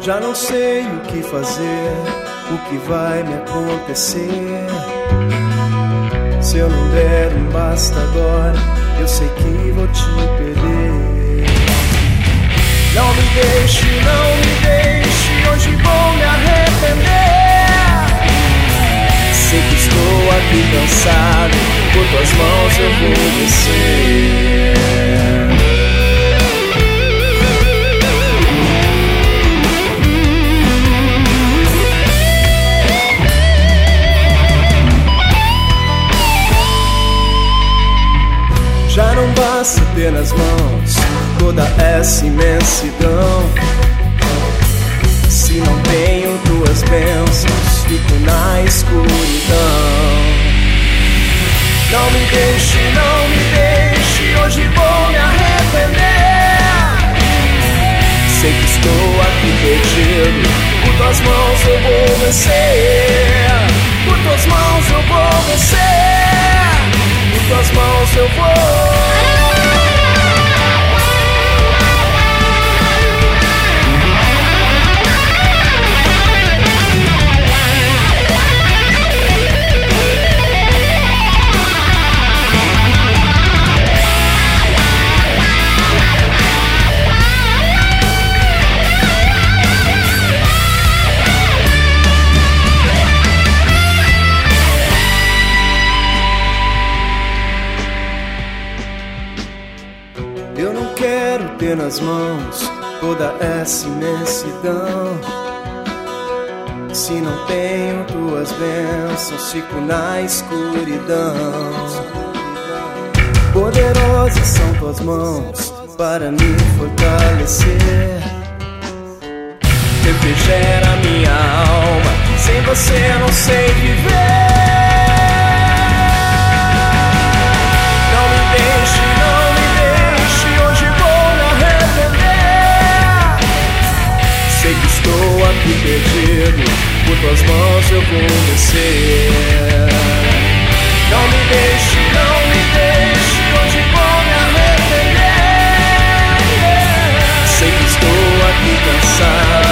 Já não sei o que fazer, o que vai me acontecer. Se eu não der um basta agora, eu sei que vou te perder. Não me deixe, hoje vou me arrepender. Sei que estou aqui cansado, por tuas mãos eu vou descer. Já não basta ter nas mãos toda essa imensidão. Se não tenho tuas bênçãos, fico na escuridão. Não me deixe, hoje vou me arrepender. Sei que estou aqui perdido, por tuas mãos eu vou vencer. Por tuas mãos eu vou vencer. Por tuas mãos eu vou. Eu não quero ter nas mãos toda essa imensidão. Se não tenho tuas bênçãos, fico na escuridão. Poderosas são tuas mãos para me fortalecer. Refrigera minha alma, sem você não sei viver. Sei que estou aqui perdido, por tuas mãos eu vou vencer. Não me deixe, hoje vou me arrepender. Sei que estou aqui cansado,